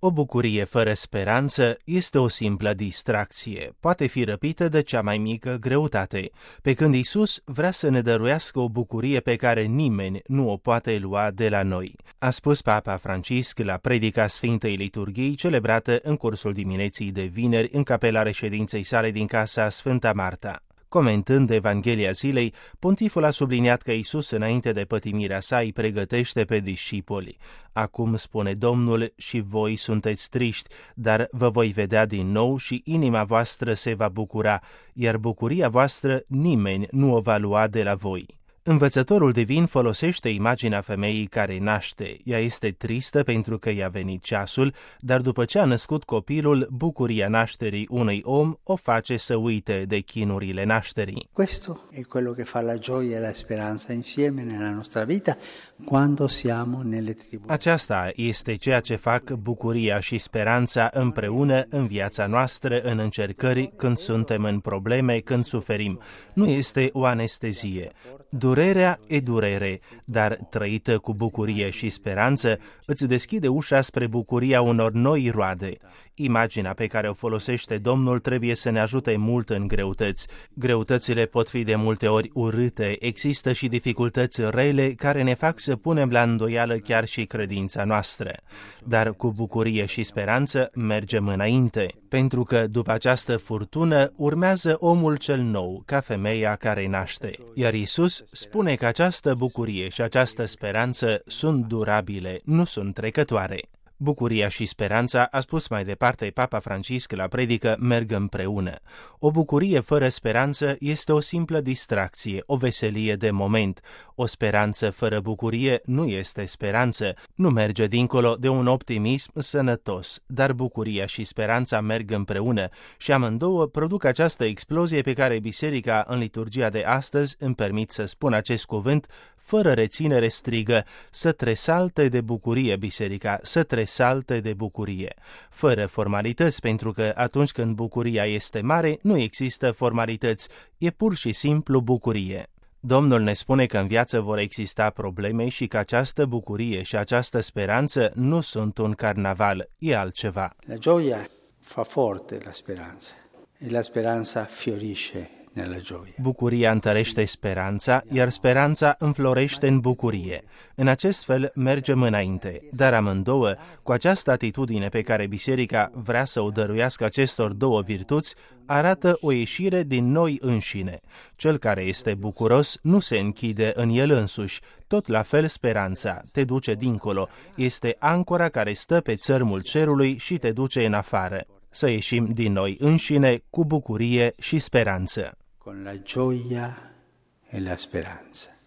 O bucurie fără speranță este o simplă distracție, poate fi răpită de cea mai mică greutate, pe când Iisus vrea să ne dăruiască o bucurie pe care nimeni nu o poate lua de la noi, a spus Papa Francisc la predica Sfintei Liturghii celebrată în cursul dimineții de vineri în capela reședinței sale din casa Sfânta Marta. Comentând Evanghelia zilei, pontiful a subliniat că Iisus, înainte de pătimirea sa, îi pregătește pe discipoli. Acum, spune Domnul, și voi sunteți triști, dar vă voi vedea din nou și inima voastră se va bucura, iar bucuria voastră nimeni nu o va lua de la voi. Învățătorul divin folosește imaginea femeii care naște. Ea este tristă pentru că i-a venit ceasul, dar după ce a născut copilul, bucuria nașterii unui om o face să uite de chinurile nașterii. Questo è quello che fa la gioia e la speranza insieme nella nostra vita quando siamo nelle tribolazioni. Aceasta este ceea ce fac bucuria și speranța împreună în viața noastră, în încercări, când suntem în probleme, când suferim. Nu este o anestezie. Durerea e durere, dar trăită cu bucurie și speranță îți deschide ușa spre bucuria unor noi roade. Imaginea pe care o folosește Domnul trebuie să ne ajute mult în greutăți. Greutățile pot fi de multe ori urâte, există și dificultăți rele care ne fac să punem la îndoială chiar și credința noastră. Dar cu bucurie și speranță mergem înainte, pentru că după această furtună urmează omul cel nou, ca femeia care naște. Iar Iisus spune că această bucurie și această speranță sunt durabile, nu sunt trecătoare. Bucuria și speranța, a spus mai departe Papa Francisc la predică, merg împreună. O bucurie fără speranță este o simplă distracție, o veselie de moment. O speranță fără bucurie nu este speranță, nu merge dincolo de un optimism sănătos, dar bucuria și speranța merg împreună și amândouă produc această explozie pe care Biserica în liturgia de astăzi, îmi permit să spun acest cuvânt, fără reținere strigă, să tresalte de bucurie biserica, să tresalte de bucurie. Fără formalități, pentru că atunci când bucuria este mare, nu există formalități, e pur și simplu bucurie. Domnul ne spune că în viață vor exista probleme și că această bucurie și această speranță nu sunt un carnaval, e altceva. La gioia fa forte la speranza e la speranza fiorisce nella gioia. Bucuria întărește speranța, iar speranța înflorește în bucurie. În acest fel mergem înainte, dar amândouă, cu această atitudine pe care Biserica vrea să o dăruiască acestor două virtuți, arată o ieșire din noi înșine. Cel care este bucuros nu se închide în el însuși, tot la fel speranța te duce dincolo, este ancora care stă pe țărmul cerului și te duce în afară. Să ieșim din noi înșine cu bucurie și speranță. Con la gioia e la speranza.